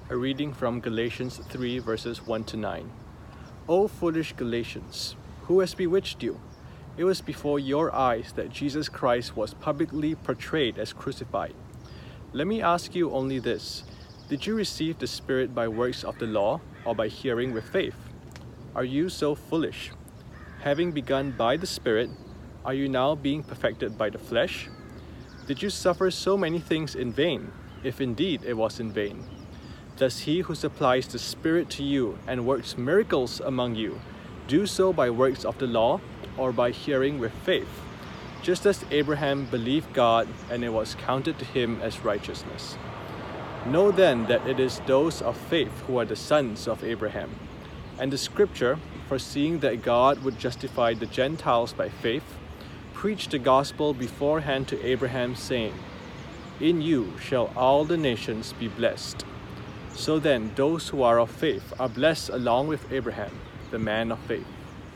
A reading from Galatians 3 verses 1 to 9. O foolish Galatians, who has bewitched you? It was before your eyes that Jesus Christ was publicly portrayed as crucified. Let me ask you only this. Did you receive the Spirit by works of the law or by hearing with faith? Are you so foolish? Having begun by the Spirit, are you now being perfected by the flesh? Did you suffer so many things in vain, if indeed it was in vain? Does he who supplies the Spirit to you and works miracles among you do so by works of the law or by hearing with faith? Just as Abraham believed God and it was counted to him as righteousness. Know then that it is those of faith who are the sons of Abraham. And the scripture, foreseeing that God would justify the Gentiles by faith, preached the gospel beforehand to Abraham, saying, In you shall all the nations be blessed. So then those who are of faith are blessed along with Abraham, the man of faith.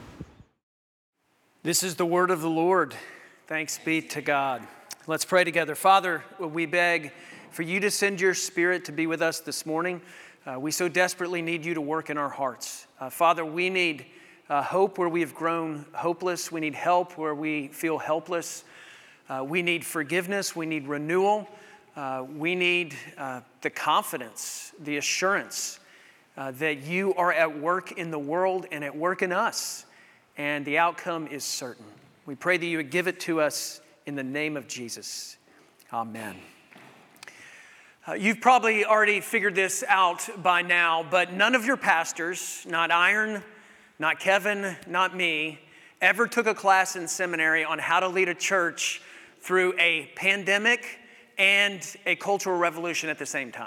This is the word of the Lord. Thanks be to God. Let's pray together. Father, we beg for you to send your Spirit to be with us this morning. We so desperately need you to work in our hearts. Father, we need hope where we have grown hopeless. We need help where we feel helpless. We need forgiveness. We need renewal. We need the confidence, the assurance that you are at work in the world and at work in us. And the outcome is certain. We pray that you would give it to us in the name of Jesus. Amen. You've probably already figured this out by now, but none of your pastors, not Iron, not Kevin, not me, ever took a class in seminary on how to lead a church through a pandemic and a cultural revolution at the same time.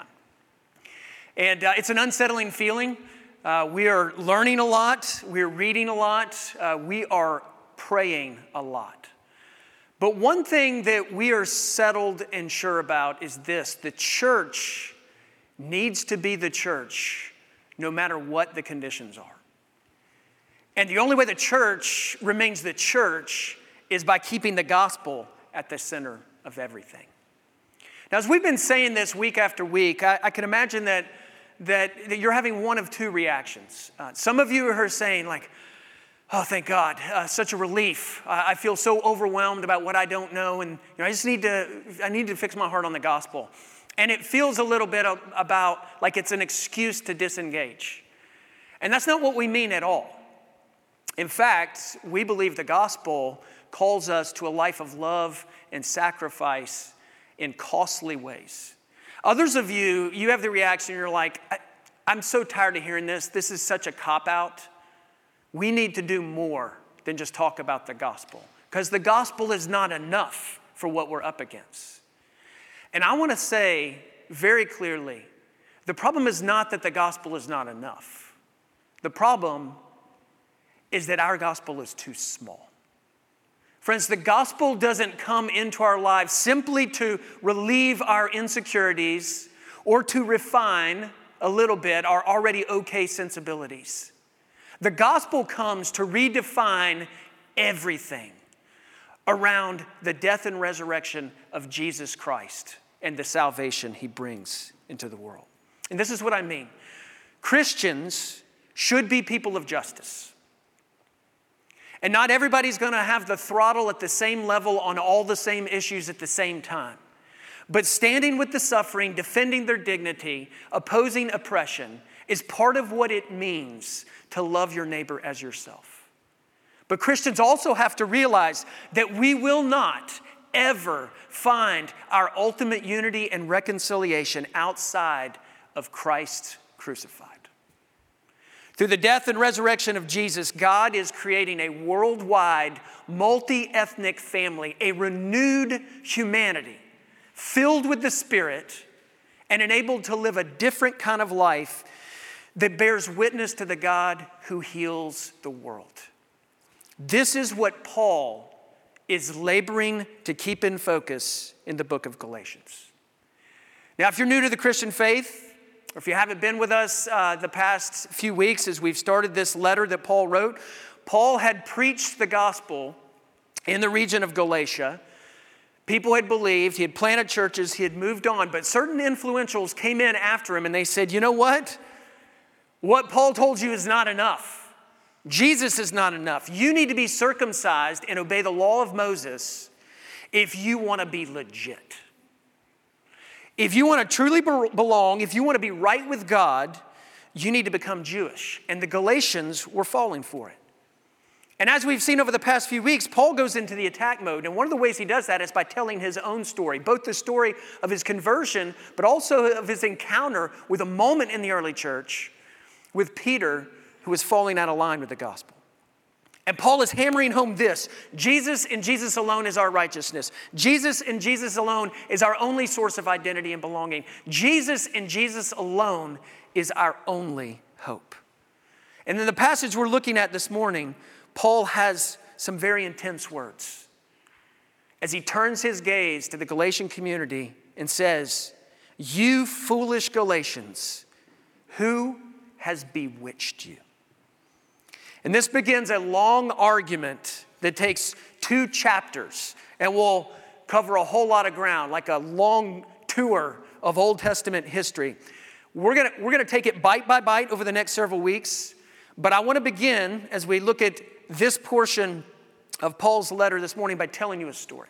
And it's an unsettling feeling. We are learning a lot. We're reading a lot. We are praying a lot. But one thing that we are settled and sure about is this: the church needs to be the church no matter what the conditions are. And the only way the church remains the church is by keeping the gospel at the center of everything. Now, as we've been saying this week after week, I can imagine that you're having one of two reactions. Some of you are saying like, oh, thank God, such a relief. I feel so overwhelmed about what I don't know, and I need to fix my heart on the gospel. And it feels a little bit about like it's an excuse to disengage. And that's not what we mean at all. In fact, we believe the gospel calls us to a life of love and sacrifice in costly ways. Others of you have the reaction, you're like, I'm so tired of hearing this. This is such a cop-out. We need to do more than just talk about the gospel, because the gospel is not enough for what we're up against. And I want to say very clearly, the problem is not that the gospel is not enough. The problem is that our gospel is too small. Friends, the gospel doesn't come into our lives simply to relieve our insecurities or to refine a little bit our already okay sensibilities. The gospel comes to redefine everything around the death and resurrection of Jesus Christ and the salvation he brings into the world. And this is what I mean. Christians should be people of justice. And not everybody's going to have the throttle at the same level on all the same issues at the same time. But standing with the suffering, defending their dignity, opposing oppression is part of what it means to love your neighbor as yourself. But Christians also have to realize that we will not ever find our ultimate unity and reconciliation outside of Christ crucified. Through the death and resurrection of Jesus, God is creating a worldwide, multi-ethnic family, a renewed humanity filled with the Spirit and enabled to live a different kind of life that bears witness to the God who heals the world. This is what Paul is laboring to keep in focus in the book of Galatians. Now, if you're new to the Christian faith, or if you haven't been with us the past few weeks as we've started this letter that Paul wrote, Paul had preached the gospel in the region of Galatia People had believed, he had planted churches, he had moved on, but certain influentials came in after him and they said, you know what? What Paul told you is not enough. Jesus is not enough. You need to be circumcised and obey the law of Moses if you want to be legit. If you want to truly belong, if you want to be right with God, you need to become Jewish. And the Galatians were falling for it. And as we've seen over the past few weeks, Paul goes into the attack mode. And one of the ways he does that is by telling his own story, both the story of his conversion, but also of his encounter with a moment in the early church with Peter, who was falling out of line with the gospel. And Paul is hammering home this: Jesus and Jesus alone is our righteousness. Jesus and Jesus alone is our only source of identity and belonging. Jesus and Jesus alone is our only hope. And in the passage we're looking at this morning, Paul has some very intense words as he turns his gaze to the Galatian community and says, "You foolish Galatians, who has bewitched you?" And this begins a long argument that takes 2 chapters and will cover a whole lot of ground, like a long tour of Old Testament history. We're gonna take it bite by bite over the next several weeks, but I want to begin as we look at this portion of Paul's letter this morning by telling you a story.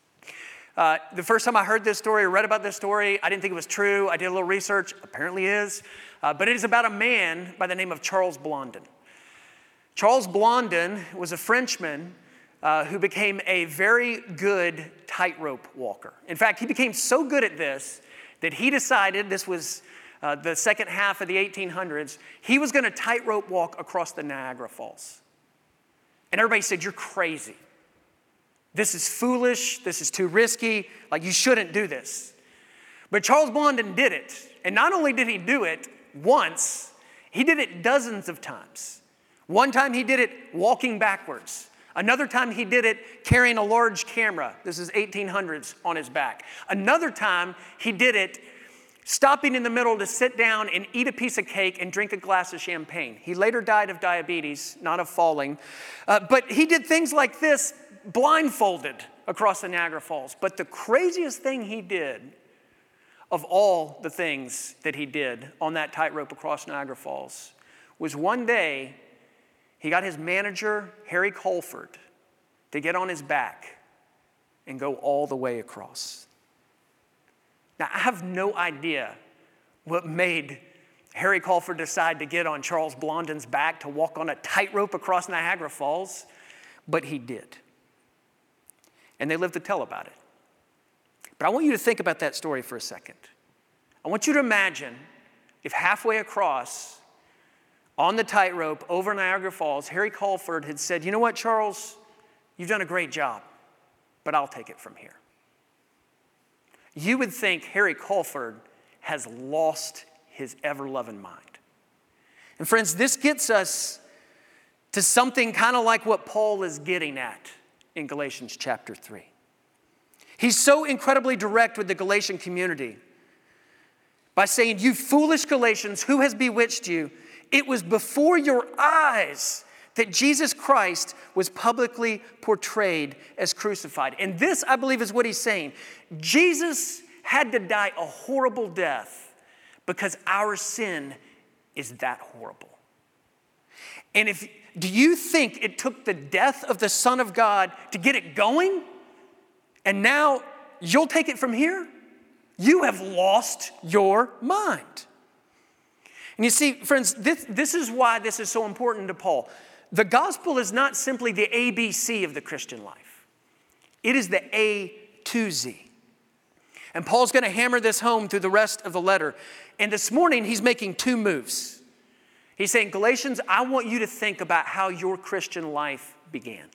The first time I heard this story or read about this story, I didn't think it was true. I did a little research. Apparently it is. But it is about a man by the name of Charles Blondin. Charles Blondin was a Frenchman who became a very good tightrope walker. In fact, he became so good at this that he decided, this was the second half of the 1800s, he was going to tightrope walk across the Niagara Falls. And everybody said, "You're crazy. This is foolish. This is too risky. Like, you shouldn't do this." But Charles Blondin did it. And not only did he do it once, he did it dozens of times. One time he did it walking backwards. Another time he did it carrying a large camera. This is 1800s on his back. Another time he did it stopping in the middle to sit down and eat a piece of cake and drink a glass of champagne. He later died of diabetes, not of falling. But he did things like this blindfolded across the Niagara Falls. But the craziest thing he did, of all the things that he did on that tightrope across Niagara Falls, was one day he got his manager, Harry Colford, to get on his back and go all the way across. Now, I have no idea what made Harry Colford decide to get on Charles Blondin's back to walk on a tightrope across Niagara Falls, but he did. And they lived to tell about it. But I want you to think about that story for a second. I want you to imagine if halfway across, on the tightrope over Niagara Falls, Harry Colford had said, "You know what, Charles? You've done a great job, but I'll take it from here." You would think Harry Colford has lost his ever-loving mind. And friends, this gets us to something kind of like what Paul is getting at in Galatians chapter 3. He's so incredibly direct with the Galatian community by saying, "You foolish Galatians, who has bewitched you? It was before your eyes that Jesus Christ was publicly portrayed as crucified." And this, I believe, is what he's saying. Jesus had to die a horrible death because our sin is that horrible. And do you think it took the death of the Son of God to get it going? And now you'll take it from here? You have lost your mind. And you see, friends, this is why this is so important to Paul. The gospel is not simply the ABC of the Christian life. It is the A to Z. And Paul's going to hammer this home through the rest of the letter. And this morning, he's making 2 moves. He's saying, Galatians, I want you to think about how your Christian life began.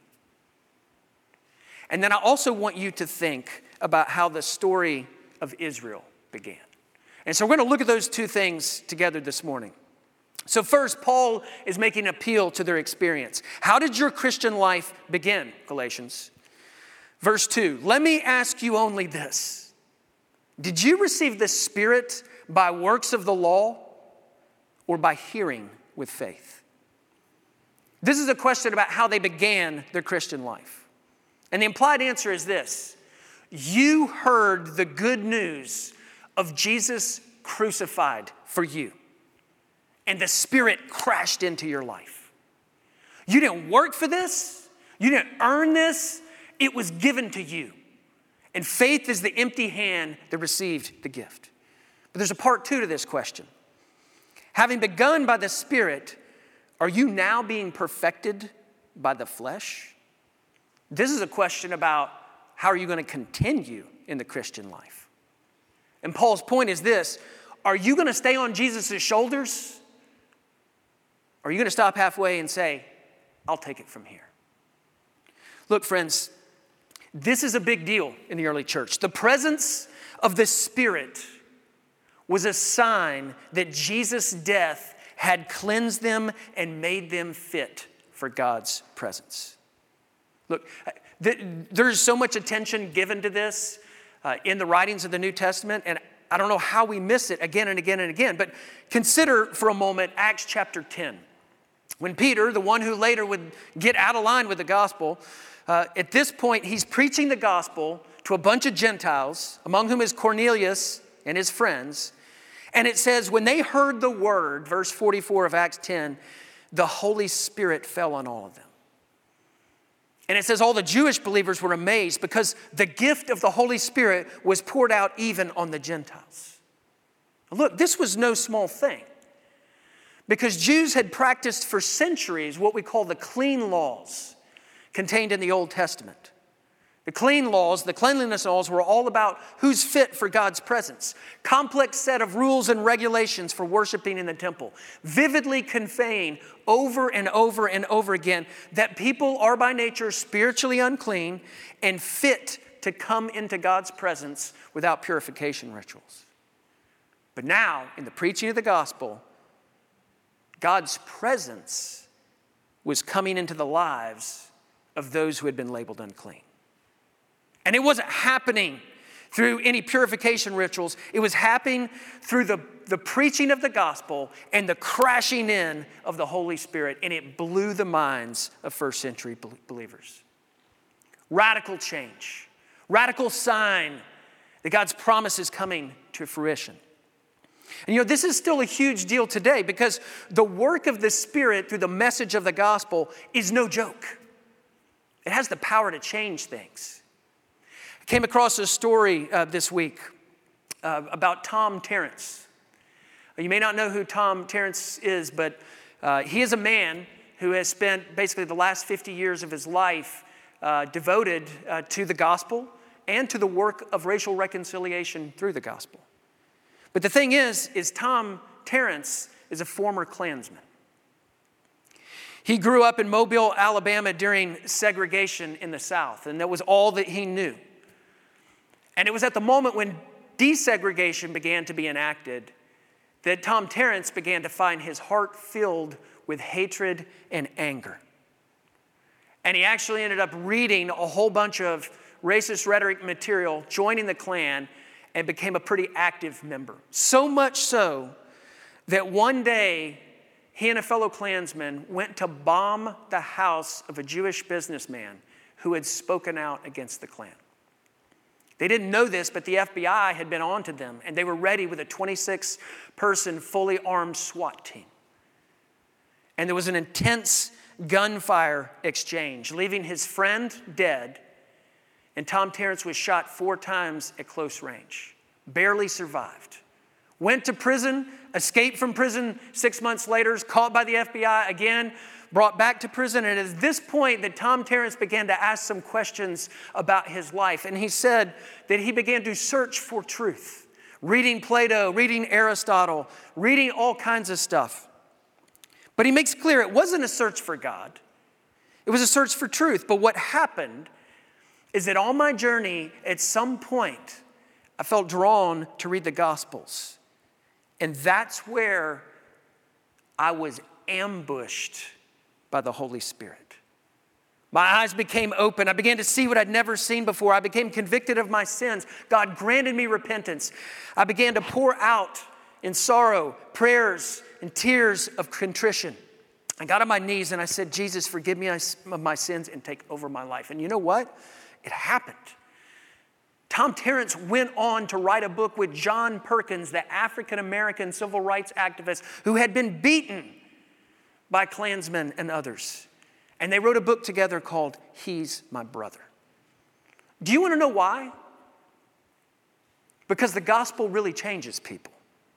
And then I also want you to think about how the story of Israel began. And so we're going to look at those 2 things together this morning. So first, Paul is making an appeal to their experience. How did your Christian life begin, Galatians? Verse 2, "Let me ask you only this. Did you receive the Spirit by works of the law or by hearing with faith?" This is a question about how they began their Christian life. And the implied answer is this: you heard the good news of Jesus crucified for you, and the Spirit crashed into your life. You didn't work for this. You didn't earn this. It was given to you. And faith is the empty hand that received the gift. But there's a part two to this question. Having begun by the Spirit, are you now being perfected by the flesh? This is a question about how are you going to continue in the Christian life? And Paul's point is this: are you going to stay on Jesus' shoulders? Or are you going to stop halfway and say, I'll take it from here? Look, friends, this is a big deal in the early church. The presence of the Spirit was a sign that Jesus' death had cleansed them and made them fit for God's presence. Look, there's so much attention given to this in the writings of the New Testament, and I don't know how we miss it again and again and again, but consider for a moment Acts chapter 10. When Peter, the one who later would get out of line with the gospel, at this point he's preaching the gospel to a bunch of Gentiles, among whom is Cornelius and his friends. And it says, when they heard the word, verse 44 of Acts 10, the Holy Spirit fell on all of them. And it says all the Jewish believers were amazed because the gift of the Holy Spirit was poured out even on the Gentiles. Look, this was no small thing, because Jews had practiced for centuries what we call the clean laws contained in the Old Testament. The clean laws, the cleanliness laws, were all about who's fit for God's presence. Complex set of rules and regulations for worshiping in the temple, vividly conveying over and over and over again that people are by nature spiritually unclean and fit to come into God's presence without purification rituals. But now, in the preaching of the gospel, God's presence was coming into the lives of those who had been labeled unclean. And it wasn't happening through any purification rituals. It was happening through the preaching of the gospel and the crashing in of the Holy Spirit. And it blew the minds of first century believers. Radical change. Radical sign that God's promise is coming to fruition. And this is still a huge deal today, because the work of the Spirit through the message of the gospel is no joke. It has the power to change things. I came across a story this week about Tom Terrence. You may not know who Tom Terrence is, but he is a man who has spent basically the last 50 years of his life devoted to the gospel and to the work of racial reconciliation through the gospel. But the thing is Tom Terrence is a former Klansman. He grew up in Mobile, Alabama during segregation in the South, and that was all that he knew. And it was at the moment when desegregation began to be enacted that Tom Terrence began to find his heart filled with hatred and anger. And he actually ended up reading a whole bunch of racist rhetoric material, joining the Klan, and became a pretty active member. So much so that one day he and a fellow Klansman went to bomb the house of a Jewish businessman who had spoken out against the Klan. They didn't know this, but the FBI had been on to them, and they were ready with a 26-person, fully armed SWAT team. And there was an intense gunfire exchange, leaving his friend dead, and Tom Terrence was shot 4 times at close range. Barely survived. Went to prison, escaped from prison 6 months later, caught by the FBI again, brought back to prison. And at this point that Tom Terrence began to ask some questions about his life. And he said that he began to search for truth, reading Plato, reading Aristotle, reading all kinds of stuff. But he makes clear it wasn't a search for God. It was a search for truth. But what happened is that on my journey, at some point, I felt drawn to read the Gospels. And that's where I was ambushed by the Holy Spirit. My eyes became open. I began to see what I'd never seen before. I became convicted of my sins. God granted me repentance. I began to pour out in sorrow, prayers, and tears of contrition. I got on my knees and I said, Jesus, forgive me of my sins and take over my life. And you know what? It happened. Tom Terrence went on to write a book with John Perkins, the African-American civil rights activist who had been beaten by Klansmen and others. And they wrote a book together called He's My Brother. Do you want to know why? Because the gospel really changes people.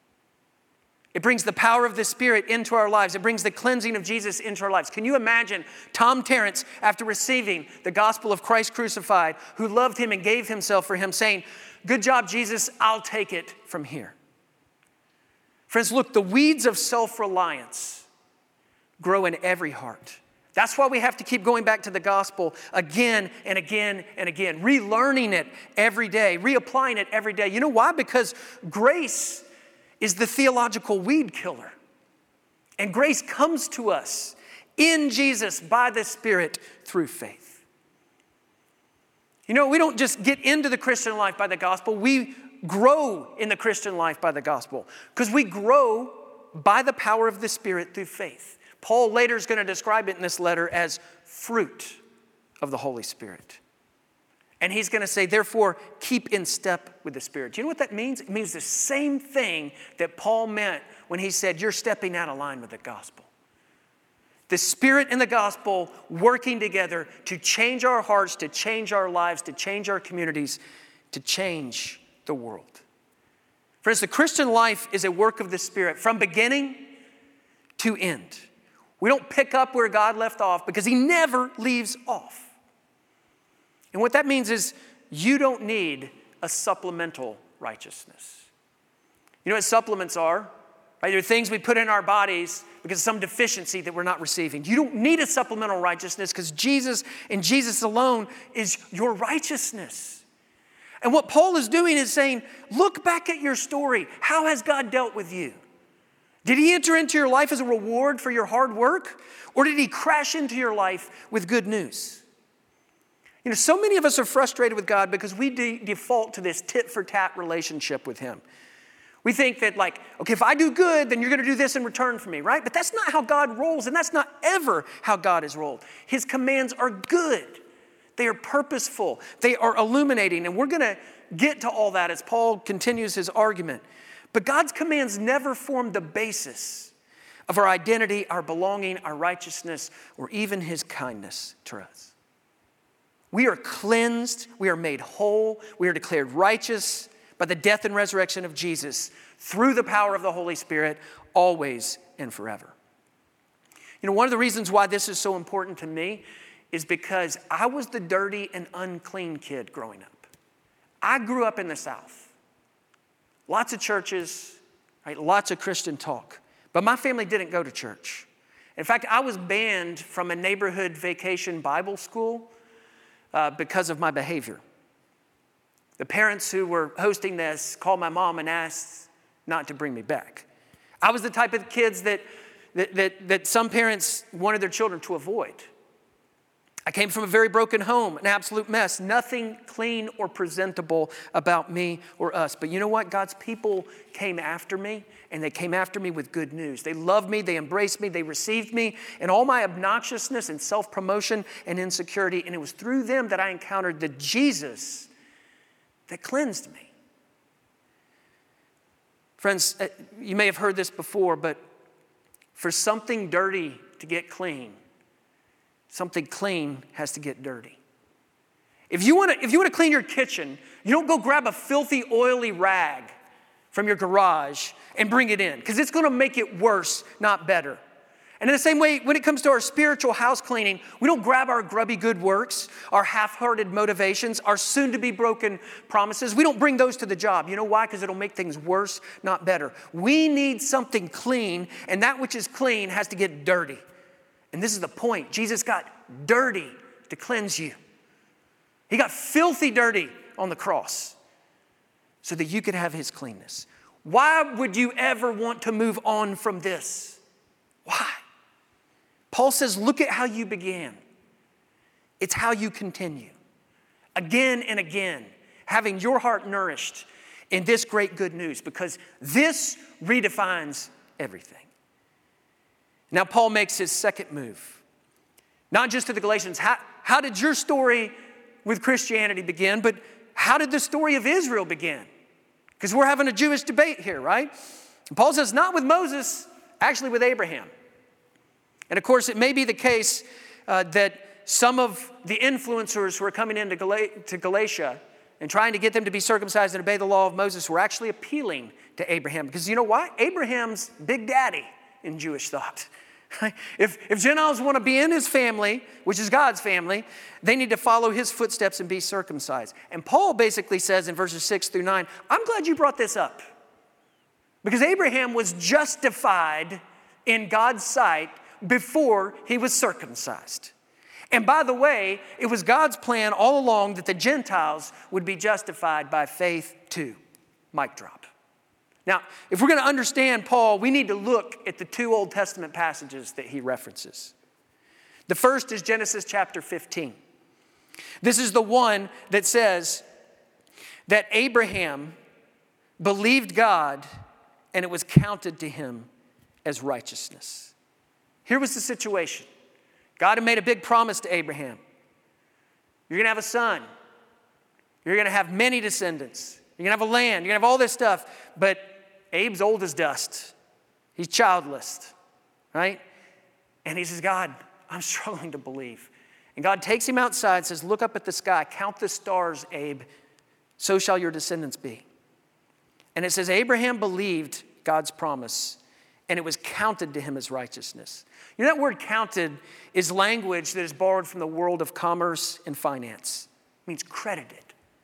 It brings the power of the Spirit into our lives. It brings the cleansing of Jesus into our lives. Can you imagine Tom Terrence, after receiving the gospel of Christ crucified, who loved him and gave himself for him, saying, "Good job, Jesus, I'll take it from here." Friends, look, the weeds of self-reliance grow in every heart. That's why we have to keep going back to the gospel again and again and again, relearning it every day, reapplying it every day. You know why? Because grace is the theological weed killer. And grace comes to us in Jesus by the Spirit through faith. You know, we don't just get into the Christian life by the gospel. We grow in the Christian life by the gospel because we grow by the power of the Spirit through faith. Paul later is going to describe it in this letter as fruit of the Holy Spirit. And he's going to say, therefore, keep in step with the Spirit. Do you know what that means? It means the same thing that Paul meant when he said, you're stepping out of line with the gospel. The Spirit and the gospel working together to change our hearts, to change our lives, to change our communities, to change the world. Friends, the Christian life is a work of the Spirit from beginning to end. We don't pick up where God left off because He never leaves off. And what that means is you don't need a supplemental righteousness. You know what supplements are? Right? They're things we put in our bodies because of some deficiency that we're not receiving. You don't need a supplemental righteousness because Jesus and Jesus alone is your righteousness. And what Paul is doing is saying, look back at your story. How has God dealt with you? Did He enter into your life as a reward for your hard work? Or did He crash into your life with good news? You know, so many of us are frustrated with God because we default to this tit-for-tat relationship with Him. We think that like, okay, if I do good, then you're going to do this in return for me, right? But that's not how God rolls, and that's not ever how God has rolled. His commands are good. They are purposeful. They are illuminating, and we're going to get to all that as Paul continues his argument. But God's commands never form the basis of our identity, our belonging, our righteousness, or even His kindness to us. We are cleansed, we are made whole, we are declared righteous by the death and resurrection of Jesus through the power of the Holy Spirit, always and forever. You know, one of the reasons why this is so important to me is because I was the dirty and unclean kid growing up. I grew up in the South. Lots of churches, right? Lots of Christian talk. But my family didn't go to church. In fact, I was banned from a neighborhood vacation Bible school because of my behavior. The parents who were hosting this called my mom and asked not to bring me back. I was the type of kids that some parents wanted their children to avoid. I came from a very broken home, an absolute mess. Nothing clean or presentable about me or us. But you know what? God's people came after me, and they came after me with good news. They loved me, they embraced me, they received me, and all my obnoxiousness and self-promotion and insecurity. And it was through them that I encountered the Jesus that cleansed me. Friends, you may have heard this before, but for something dirty to get clean, something clean has to get dirty. If you want to clean your kitchen, you don't go grab a filthy, oily rag from your garage and bring it in, because it's going to make it worse, not better. And in the same way, when it comes to our spiritual house cleaning, we don't grab our grubby good works, our half-hearted motivations, our soon-to-be broken promises. We don't bring those to the job. You know why? Because it'll make things worse, not better. We need something clean, and that which is clean has to get dirty. And this is the point. Jesus got dirty to cleanse you. He got filthy dirty on the cross so that you could have His cleanness. Why would you ever want to move on from this? Why? Paul says, look at how you began. It's how you continue. Again and again, having your heart nourished in this great good news, because this redefines everything. Now Paul makes his second move. Not just to the Galatians. How did your story with Christianity begin? But how did the story of Israel begin? Because we're having a Jewish debate here, right? And Paul says, not with Moses, actually with Abraham. And of course, it may be the case that some of the influencers who are coming into Galatia and trying to get them to be circumcised and obey the law of Moses were actually appealing to Abraham. Because you know why? Abraham's big daddy in Jewish thought. If Gentiles want to be in his family, which is God's family, they need to follow his footsteps and be circumcised. And Paul basically says in verses 6 through 9, I'm glad you brought this up. Because Abraham was justified in God's sight before he was circumcised. And by the way, it was God's plan all along that the Gentiles would be justified by faith too. Mic drop. Now, if we're going to understand Paul, we need to look at the two Old Testament passages that he references. The first is Genesis chapter 15. This is the one that says that Abraham believed God and it was counted to him as righteousness. Here was the situation. God had made a big promise to Abraham. You're going to have a son. You're going to have many descendants. You're going to have a land. You're going to have all this stuff. But Abe's old as dust. He's childless, right? And he says, God, I'm struggling to believe. And God takes him outside and says, look up at the sky. Count the stars, Abe. So shall your descendants be. And it says, Abraham believed God's promise, and it was counted to him as righteousness. You know, that word counted is language that is borrowed from the world of commerce and finance. It means credited.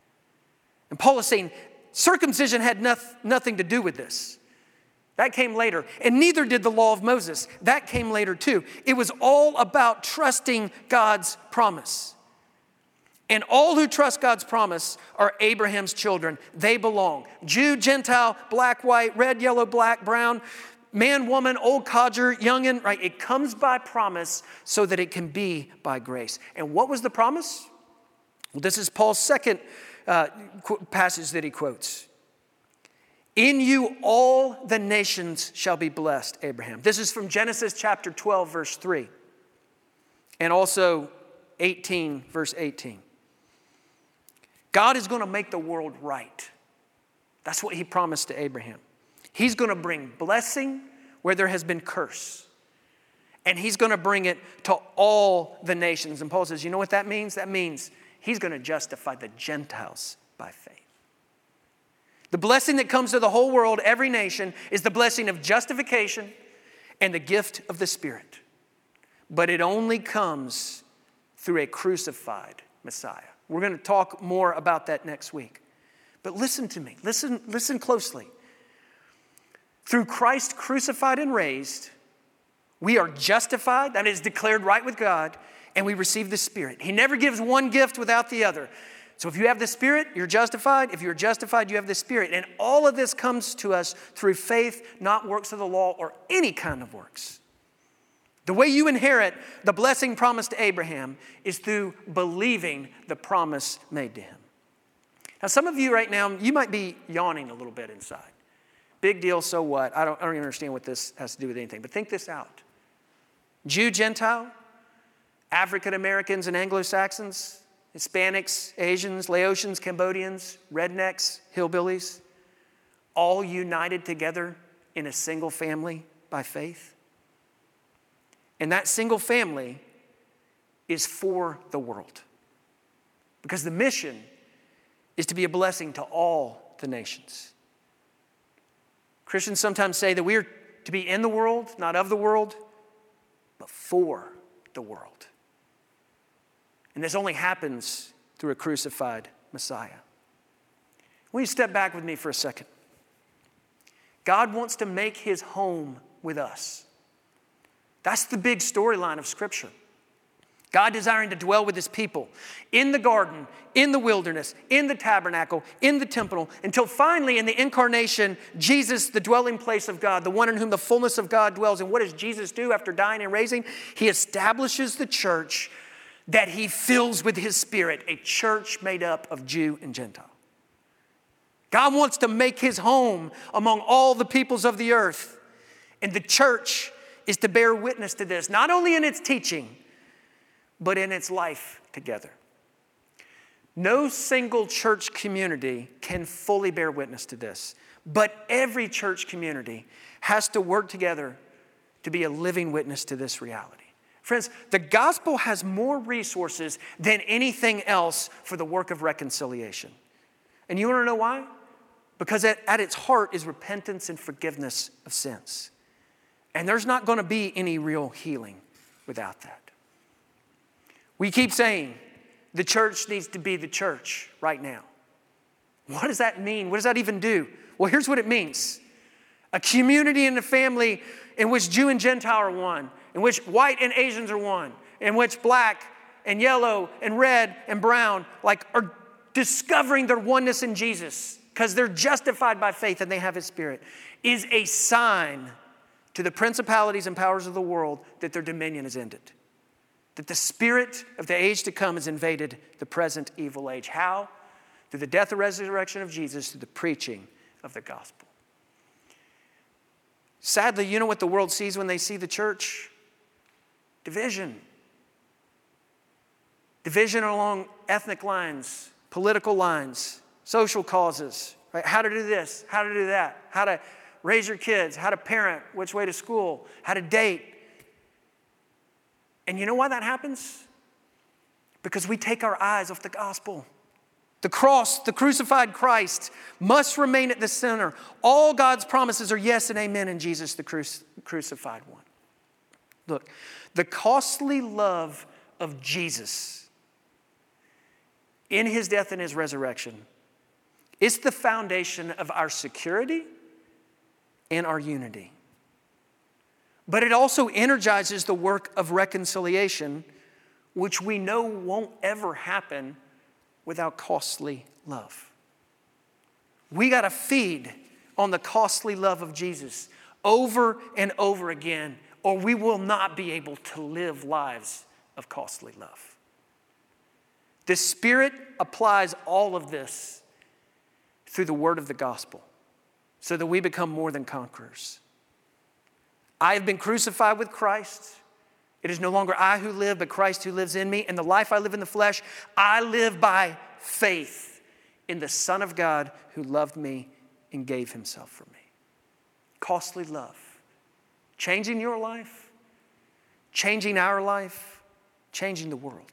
And Paul is saying circumcision had nothing to do with this. That came later. And neither did the law of Moses. That came later too. It was all about trusting God's promise. And all who trust God's promise are Abraham's children. They belong. Jew, Gentile, black, white, red, yellow, black, brown, man, woman, old codger, youngin', right? It comes by promise so that it can be by grace. And what was the promise? Well, this is Paul's second passage that he quotes. In you all the nations shall be blessed, Abraham. This is from Genesis chapter 12, verse 3. And also 18, verse 18. God is going to make the world right. That's what he promised to Abraham. He's going to bring blessing where there has been curse. And he's going to bring it to all the nations. And Paul says, you know what that means? That means he's going to justify the Gentiles by faith. The blessing that comes to the whole world, every nation, is the blessing of justification and the gift of the Spirit. But it only comes through a crucified Messiah. We're going to talk more about that next week. But listen to me. Listen closely. Through Christ crucified and raised, we are justified, that is declared right with God, and we receive the Spirit. He never gives one gift without the other. So if you have the Spirit, you're justified. If you're justified, you have the Spirit. And all of this comes to us through faith, not works of the law or any kind of works. The way you inherit the blessing promised to Abraham is through believing the promise made to him. Now, some of you right now, you might be yawning a little bit inside. Big deal, so what? I don't even understand what this has to do with anything. But think this out. Jew, Gentile, African Americans and Anglo-Saxons, Hispanics, Asians, Laotians, Cambodians, rednecks, hillbillies, all united together in a single family by faith. And that single family is for the world. Because the mission is to be a blessing to all the nations. Christians sometimes say that we are to be in the world, not of the world, but for the world. And this only happens through a crucified Messiah. Will you step back with me for a second? God wants to make his home with us. That's the big storyline of Scripture. God desiring to dwell with his people in the garden, in the wilderness, in the tabernacle, in the temple, until finally in the incarnation, Jesus, the dwelling place of God, the one in whom the fullness of God dwells. And what does Jesus do after dying and raising? He establishes the church that he fills with his Spirit, a church made up of Jew and Gentile. God wants to make his home among all the peoples of the earth. And the church is to bear witness to this, not only in its teaching, but in its life together. No single church community can fully bear witness to this, but every church community has to work together to be a living witness to this reality. Friends, the gospel has more resources than anything else for the work of reconciliation. And you want to know why? Because at its heart is repentance and forgiveness of sins. And there's not going to be any real healing without that. We keep saying the church needs to be the church right now. What does that mean? What does that even do? Well, here's what it means. A community and a family in which Jew and Gentile are one, in which white and Asians are one, in which black and yellow and red and brown are discovering their oneness in Jesus because they're justified by faith and they have His Spirit, is a sign to the principalities and powers of the world that their dominion is ended. That the spirit of the age to come has invaded the present evil age. How? Through the death and resurrection of Jesus, through the preaching of the gospel. Sadly, you know what the world sees when they see the church? Division. Division along ethnic lines, political lines, social causes. Right? How to do this, how to do that, how to raise your kids, how to parent, which way to school, how to date. And you know why that happens? Because we take our eyes off the gospel. The cross, the crucified Christ, must remain at the center. All God's promises are yes and amen in Jesus, the crucified one. Look, the costly love of Jesus in His death and His resurrection is the foundation of our security and our unity. But it also energizes the work of reconciliation, which we know won't ever happen without costly love. We got to feed on the costly love of Jesus over and over again, or we will not be able to live lives of costly love. The Spirit applies all of this through the word of the gospel so that we become more than conquerors. I have been crucified with Christ. It is no longer I who live, but Christ who lives in me. And the life I live in the flesh, I live by faith in the Son of God who loved me and gave Himself for me. Costly love. Changing your life, changing our life, changing the world.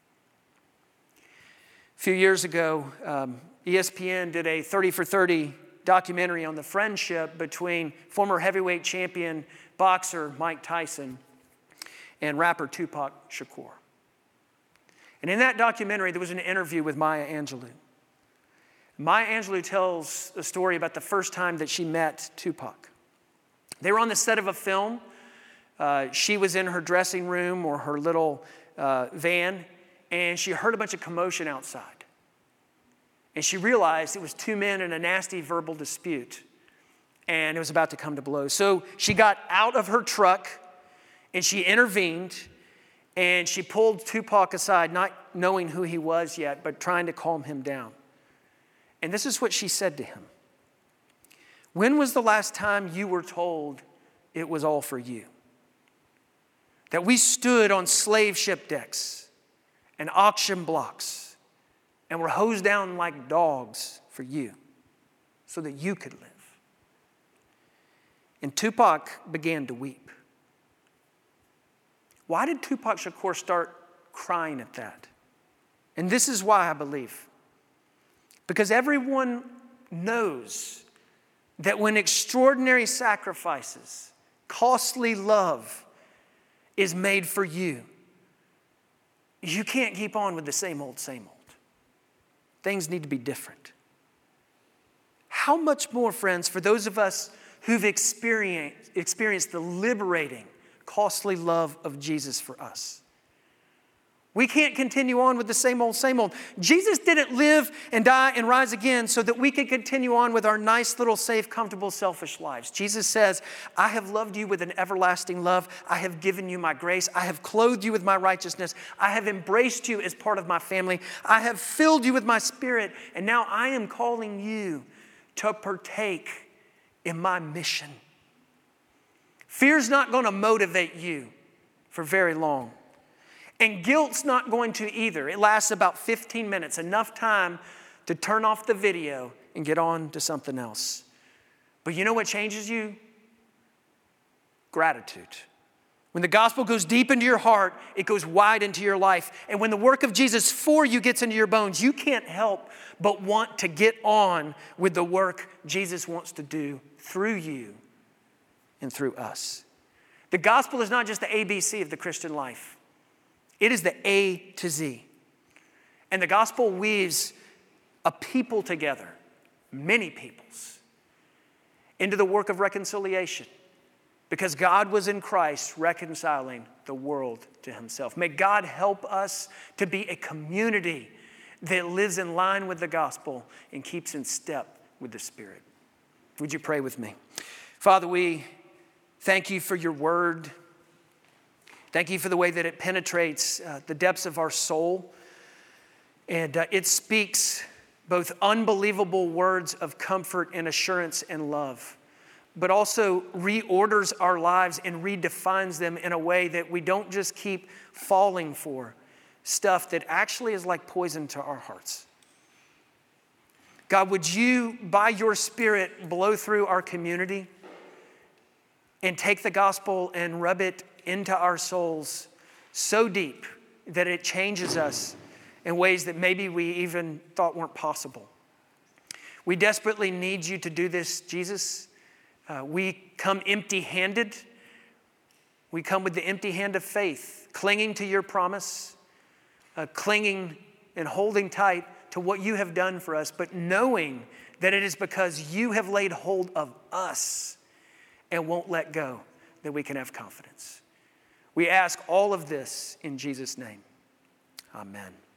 A few years ago, ESPN did a 30 for 30 documentary on the friendship between former heavyweight champion boxer Mike Tyson and rapper Tupac Shakur. And in that documentary, there was an interview with Maya Angelou. Maya Angelou tells a story about the first time that she met Tupac. They were on the set of a film. She was in her dressing room or her little van, and she heard a bunch of commotion outside. And she realized it was two men in a nasty verbal dispute, and it was about to come to blows. So she got out of her truck, and she intervened, and she pulled Tupac aside, not knowing who he was yet, but trying to calm him down. And this is what she said to him. When was the last time you were told it was all for you? That we stood on slave ship decks and auction blocks and were hosed down like dogs for you so that you could live. And Tupac began to weep. Why did Tupac Shakur start crying at that? And this is why I believe. Because everyone knows that when extraordinary sacrifices, costly love is made for you, you can't keep on with the same old, same old. Things need to be different. How much more, friends, for those of us who've experienced the liberating, costly love of Jesus for us. We can't continue on with the same old, same old. Jesus didn't live and die and rise again so that we could continue on with our nice little safe, comfortable, selfish lives. Jesus says, I have loved you with an everlasting love. I have given you my grace. I have clothed you with my righteousness. I have embraced you as part of my family. I have filled you with my Spirit. And now I am calling you to partake in my mission. Fear's not going to motivate you for very long. And guilt's not going to either. It lasts about 15 minutes, enough time to turn off the video and get on to something else. But you know what changes you? Gratitude. When the gospel goes deep into your heart, it goes wide into your life. And when the work of Jesus for you gets into your bones, you can't help but want to get on with the work Jesus wants to do through you and through us. The gospel is not just the ABC of the Christian life. It is the A to Z. And the gospel weaves a people together, many peoples, into the work of reconciliation. Because God was in Christ reconciling the world to himself. May God help us to be a community that lives in line with the gospel and keeps in step with the Spirit. Would you pray with me? Father, we thank you for your word. Thank you for the way that it penetrates the depths of our soul. And it speaks both unbelievable words of comfort and assurance and love, but also reorders our lives and redefines them in a way that we don't just keep falling for stuff that actually is like poison to our hearts. God, would you, by your Spirit, blow through our community and take the gospel and rub it into our souls so deep that it changes us in ways that maybe we even thought weren't possible. We desperately need you to do this, Jesus. We come empty-handed. We come with the empty hand of faith, clinging to your promise, clinging and holding tight to what you have done for us, but knowing that it is because you have laid hold of us and won't let go that we can have confidence. We ask all of this in Jesus' name. Amen.